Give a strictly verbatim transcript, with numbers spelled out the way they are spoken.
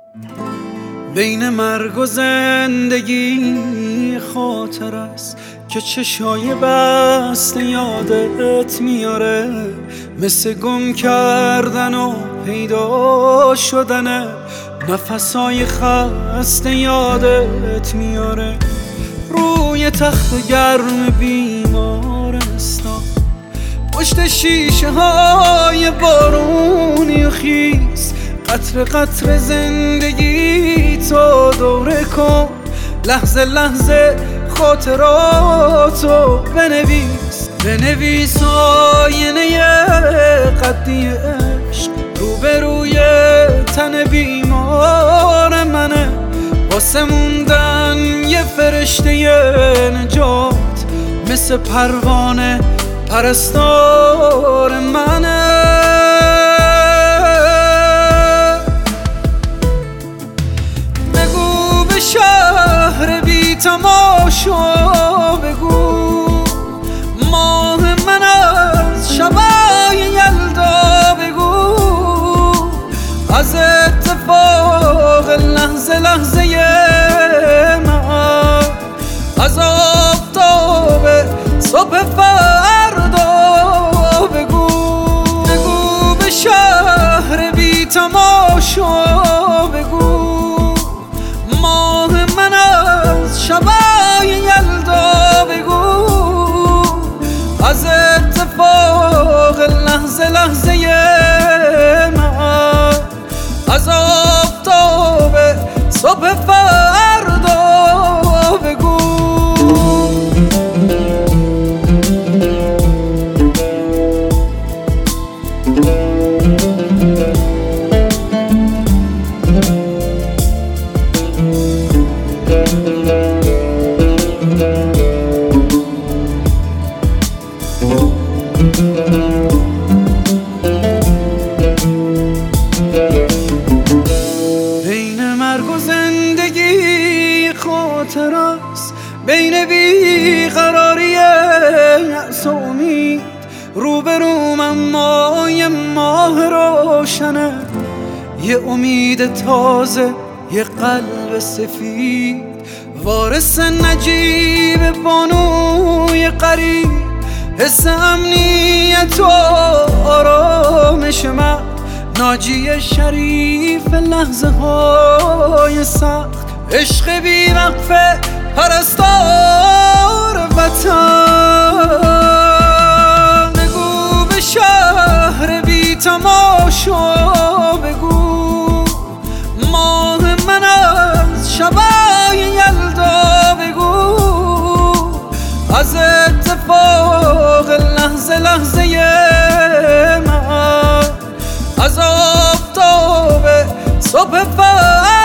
بین مرگ و زندگی خاطر است که چشای بسته یادت میاره، مثل گم کردن و پیدا شدن نفسای خسته یادت میاره. روی تخت گرم بیمارستان، پشت شیشه های بارونی و خیس، قطر قطر زندگی تو دوره کن، لحظه لحظه خاطراتو بنویس. بنویس آینه قدی عشق روبروی تن بیمار منه، واسه موندن یه فرشته نجات، مثل پروانه پرستار منه. بگو به شهر بی تماشا، بگو ماه من از شبای یلدا، بگو از اتفاق لحظه لحظه من، از آفتاب صبح فردا، بگو بگو به شهر بی تماشا، بگو ماه من از شبای یلدا، بگو از اتفاق لحظه لحظه من، از آفتاب صبح فردا، بگو. بین مرگ و زندگی خاطر است، بین بیقراری یأس و امید، روبروم اما یه ماه روشنه، یه امید تازه، یه قلب سفید، وارث نجیب بانوی قریب، حس امنیت و آرامش من، ناجی شریف لحظه های سخت، عشق بی وقفه پرستار وطن. بگو به شهر بی تماشا، بگو ماه من از شبای یلدا، بگو از اتفاق لحظه لحظه من، از آفتاب صبح فردا.